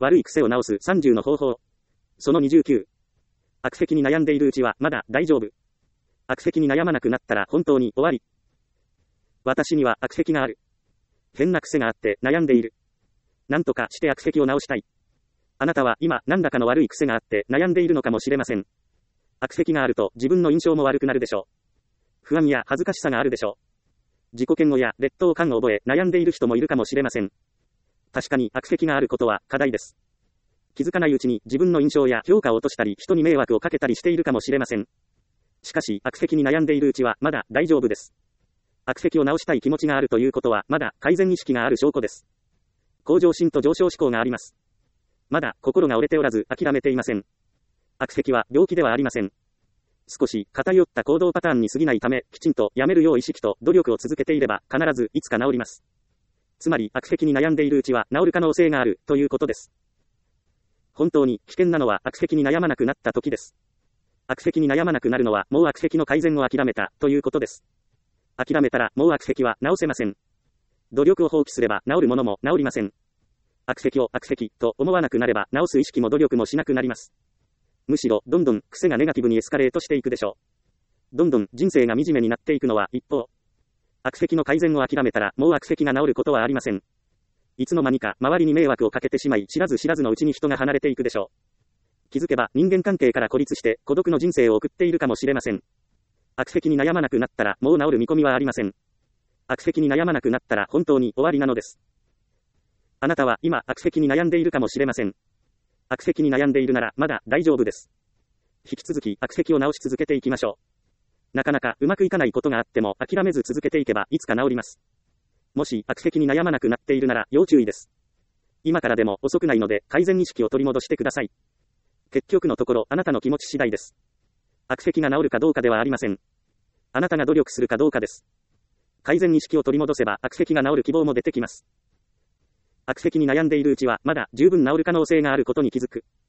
悪い癖を直す30の方法。その29。悪癖に悩んでいるうちはまだ大丈夫。悪癖に悩まなくなったら本当に終わり。私には悪癖がある。変な癖があって悩んでいる。なんとかして悪癖を直したい。あなたは今何らかの悪い癖があって悩んでいるのかもしれません。悪癖があると自分の印象も悪くなるでしょう。不安や恥ずかしさがあるでしょう。自己嫌悪や劣等感を覚え悩んでいる人もいるかもしれません。確かに悪癖があることは課題です。気づかないうちに自分の印象や評価を落としたり人に迷惑をかけたりしているかもしれません。しかし悪癖に悩んでいるうちはまだ大丈夫です。悪癖を直したい気持ちがあるということはまだ改善意識がある証拠です。向上心と上昇志向があります。まだ心が折れておらず諦めていません。悪癖は病気ではありません。少し偏った行動パターンに過ぎないため、きちんとやめるよう意識と努力を続けていれば必ずいつか治ります。つまり悪癖に悩んでいるうちは治る可能性があるということです。本当に危険なのは悪癖に悩まなくなった時です。悪癖に悩まなくなるのはもう悪癖の改善を諦めたということです。諦めたらもう悪癖は治せません。努力を放棄すれば治るものも治りません。悪癖を悪癖と思わなくなれば治す意識も努力もしなくなります。むしろどんどん癖がネガティブにエスカレートしていくでしょう。どんどん人生が惨めになっていくのは一方。悪癖の改善を諦めたらもう悪癖が治ることはありません。いつの間にか周りに迷惑をかけてしまい知らず知らずのうちに人が離れていくでしょう。気づけば人間関係から孤立して孤独の人生を送っているかもしれません。悪癖に悩まなくなったらもう治る見込みはありません。悪癖に悩まなくなったら本当に終わりなのです。あなたは今悪癖に悩んでいるかもしれません。悪癖に悩んでいるならまだ大丈夫です。引き続き悪癖を直し続けていきましょう。なかなかうまくいかないことがあっても諦めず続けていけばいつか治ります。もし悪癖に悩まなくなっているなら要注意です。今からでも遅くないので改善意識を取り戻してください。結局のところあなたの気持ち次第です。悪癖が治るかどうかではありません。あなたが努力するかどうかです。改善意識を取り戻せば悪癖が治る希望も出てきます。悪癖に悩んでいるうちはまだ十分治る可能性があることに気づく。